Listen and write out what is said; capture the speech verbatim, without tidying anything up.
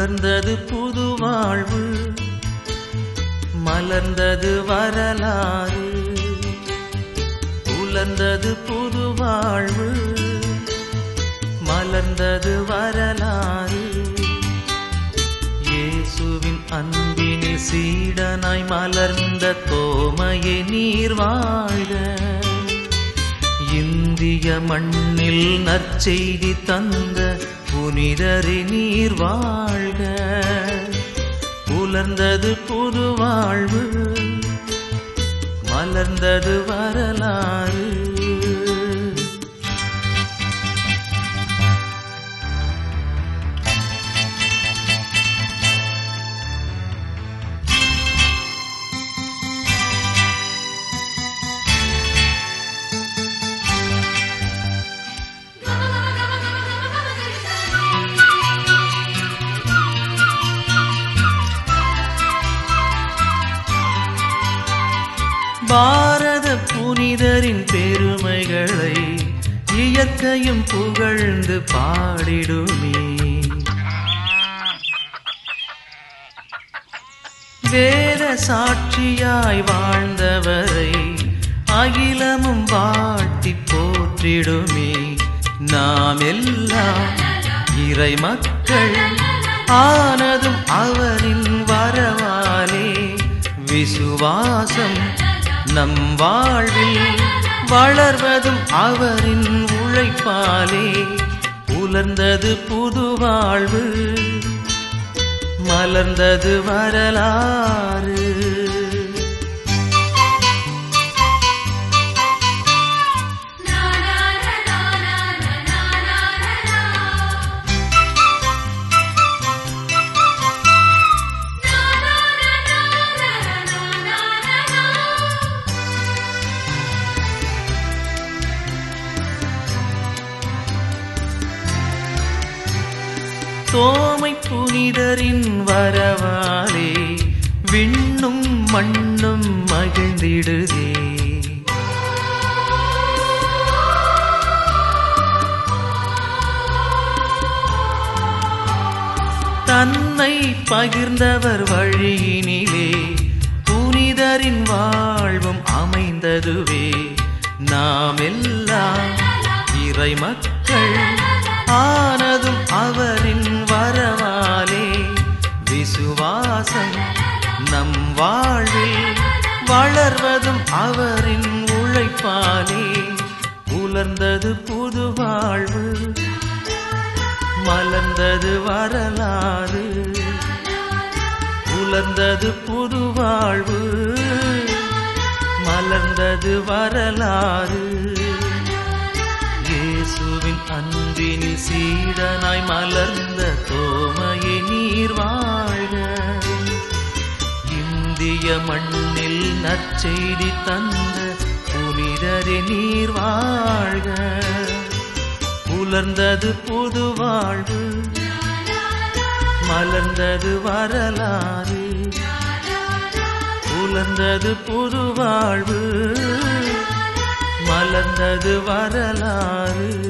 புலர்ந்தது புது வாழ்வு, மலர்ந்தது வரலாறு. புலர்ந்தது புது வாழ்வு, மலர்ந்தது வரலாறு. இயேசுவின் அன்பினில் சீடனாய் மலர்ந்த தோமையே நீர் வாழ்க. இந்திய மண்ணில் நற்செய்தி தந்த புனிதரே நீர் வாழ்க. புலர்ந்தது புது வாழ்வு, மலர்ந்தது வரலாறு. பாரத புனிதரின் பெருமைகளை இயற்கையும் புகழ்ந்து பாடிடுமே. வேத சாட்சியாய் வாழ்ந்தவரை அகிலமும் வாழ்த்தி போற்றிடுமே. நாம் எல்லாம் இறை மக்கள் ஆனதும் அவரின் வரவாலே. விசுவாசம் நம் வாழ்வில் வளர்வதும் அவரின் உழைப்பாலே. புலர்ந்தது புது வாழ்வு, மலர்ந்தது வரலாறு. தோமை புனிதரின் வரவாலே விண்ணும் மண்ணும் மகிழ்ந்திடுதே. தன்னை பகிர்ந்தவர் வழியினிலே புனிதரின் வாழ்வும் அமைந்ததுவே. நாம் எல்லாம் இறை மக்கள் ஆனதும் அவரின் வரவாலே. விசுவாசம் நம் வாழ்வில் வளர்வதும் அவரின் உழைப்பாலே. புலர்ந்தது புது வாழ்வு, மலர்ந்தது வரலாறு. புலர்ந்தது புது வாழ்வு, மலர்ந்தது வரலாறு. இயேசுவின் அன்பினில் சீடனாய் மலர்ந்த தோமையே நீர் வாழ்க. இந்திய மண்ணில் நற்செய்தி தந்த புனிதரே நீர் வாழ்க. புலர்ந்தது புது வாழ்வு, மலர்ந்தது வரலாறு. புலர்ந்தது புது வாழ்வு, மலர்ந்தது வரலாறு.